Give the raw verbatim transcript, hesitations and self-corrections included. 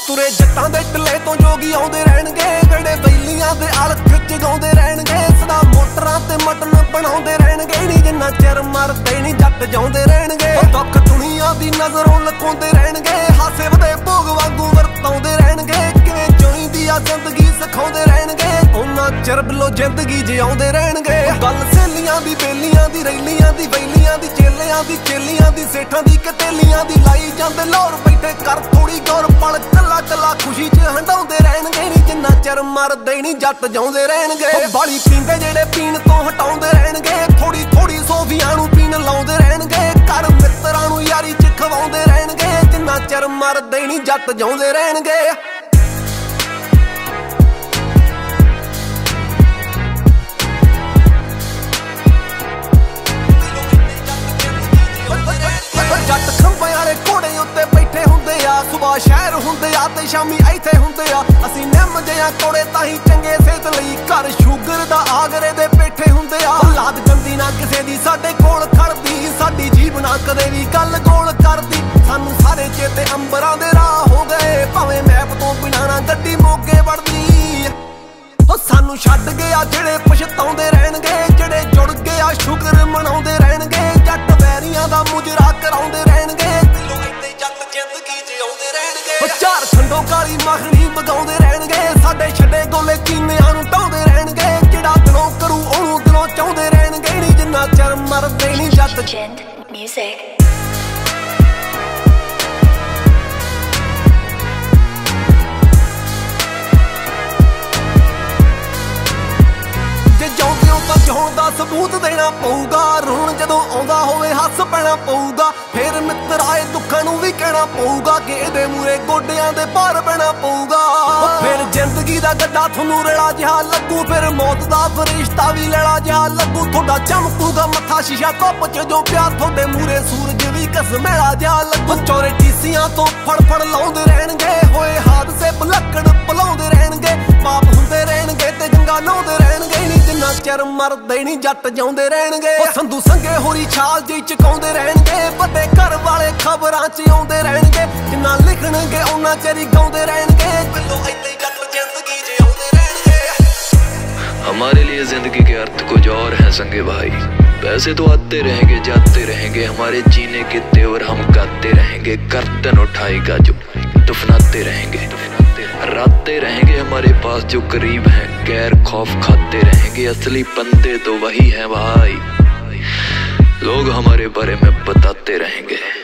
तुरे जट्टां दे टले तो जोगी आउंदे रहणगे, गड़े बैलियां दे आल खिच गाउंदे रहणगे, सदा मोटरां ते मटन बनाउंदे रहणगे नी जिन्ना चिर मरदे नी जट जाउंदे रहणगे। दुख दुनिया दी नजरों लकोंदे रहणगे, हासे वदे भोग वांगू वरताउंदे रहणगे, किवें जोईंदी आ जिंदगी सिखाउंदे रहणगे, उन्ना चिर बिलो जिंदगी जिउंदे रहणगे। गल सहेलियां दी बेलियां दी रैलियां दी बैलियां दी चेलियां दी चेलियां दी सेठां दी कतेलियां दी लाई जांदे लौर बैठे कर थोड़ी गौर पल कला कला खुशी च हंडाउंदे रहणगे नी जिन्ना चिर मरदे नी जट जाउंदे रहणगे। बाली पींदे जेड़े पीण तो हटाउंदे रहणगे, थोड़ी थोड़ी सोफियां नूं पीण लाउंदे रहणगे, कर मित्तरां नूं यारी च खवाउंदे रहणगे, जिन्ना चिर मरदे नी जट जाउंदे रहणगे। जट खंबे वाले घोड़े उत्ते बैठे हुंदे आ, सुबह शहर हुंदे आ ते शामी इत्थे हुंदे आ, असीं निम जिहा कोड़े ताहीं चंगे सेहत लई, घर शुगर दा आगरे दे पेठे हुंदे आ, औलाद गंदी ना किसे दी साडे कोल खड़दी, साडी जीभ ना कदे वी गल गोल करदी, सानू सारे चेते अंबरां दे राह हो गए, भावें मैप तो बिना ना गड्डी मोगे वड़दी। सानू छड्ड गया जेड़े पछताउंदे रहणगे, जेड़े जुड़ गया शुगर मनाउंदे रहणगे, जट वैरियां दा मुजरा कराउंदे रहणगे, दिलों इत्ते जट जिंदगी जिउंदे रहणगे। चार खंडों काली मखनी बगाउंदे रहणगे, साडे छड्डे गोले कीनियां नूं ढाउंदे रहणगे, जेड़ा दिलों करू ओनू दिलों चाहुंदे रहणगे नी जिन्ना चिर मरदे नी जट। म्यूजिक ਜਿਉਣ ਦਾ ਸਬੂਤ ਦੇਣਾ ਪਊਗਾ, ਰੋਣ ਜਦੋਂ ਆਉਂਦਾ ਹੋਵੇ ਹੱਸ ਪੈਣਾ ਪਊਗਾ, ਫਿਰ ਮਿੱਤਰ ਆਏ ਦੁੱਖਾਂ ਨੂੰ ਵੀ ਕਹਿਣਾ ਪਊਗਾ, ਕਿ ਇਹਦੇ ਮੂਰੇ ਗੋਡਿਆਂ ਦੇ ਭਾਰ ਪੈਣਾ ਪਊਗਾ। ਫਿਰ ਜ਼ਿੰਦਗੀ ਦਾ ਗੱਡਾ ਤੁਹਾਨੂੰ ਰਲਾ ਜਿਹਾ ਲੱਗੂ, ਫਿਰ ਮੌਤ ਦਾ ਫਰਿਸ਼ਤਾ ਵੀ ਲੜਾ ਜਿਹਾ ਲੱਗੂ, ਤੁਹਾਡਾ ਚਮਕੂਗਾ ਮੱਥਾ ਸ਼ੀਸ਼ਾ ਧੁੱਪ ਚ ਜੋ ਪਿਆ, ਤੁਹਾਡੇ ਮੂਰੇ ਸੂਰਜ ਵੀ ਘਸਮੇਲਾ ਜਿਹਾ ਲੱਗੂ। ਚੋਰੇ ਟੀਸੀਆਂ ਤੋਂ ਫੜ ਫੜ ਲਾਉਂਦੇ ਰਹਿਣਗੇ, ਹੋਏ ਹਾਦਸੇ ਭੁਲੱਕੜ ਭੁਲਾਉਂਦੇ ਰਹਿਣਗੇ, ਪਾਪ ਹੁੰਦੇ ਰਹਿਣਗੇ ਤੇ ਗੰਗਾ ਨਹਾਉਂਦੇ ਰਹਿਣਗੇ ਨੀ ਜਿੰਨਾ ਚਿਰ ਮਰਦੇ ਨੀ ਜੱਟ ਜਾਉਂਦੇ ਰਹਿਣਗੇ। ਉਹ ਸੰਧੂ ਸੰਗੇ ਹੋਰੀ ਛਾਲ ਜੀ ਚਕਾਉਂਦੇ ਰਹਿਣਗੇ, ਵੱਡੇ ਘਰ ਵਾਲੇ ਖਬਰਾਂ ਚ ਆਉਂਦੇ ਰਹਿਣਗੇ, ਜਿੰਨਾ ਲਿਖਣਗੇ ਉਹਨਾਂ ਚਿਰ ਹੀ ਗਾਉਂਦੇ ਰਹਿਣਗੇ, ਬਿੱਲੋ ਇੱਥੇ ਜੱਟ ਜ਼ਿੰਦਗੀ ਜਿਉਂਦੇ ਰਹਿਣਗੇ। हमारे लिए जिंदगी के अर्थ कुछ और है संगे भाई, पैसे तो आते रहेंगे जाते रहेंगे, हमारे जीने के तेवर हम गाते रहेंगे, कर्तन उठाएगा जो दफनाते रहेंगे, राते रहेंगे हमारे पास जो करीब हैं, गैर खौफ खाते रहेंगे, असली बंदे तो वही हैं भाई, लोग हमारे बारे में बताते रहेंगे।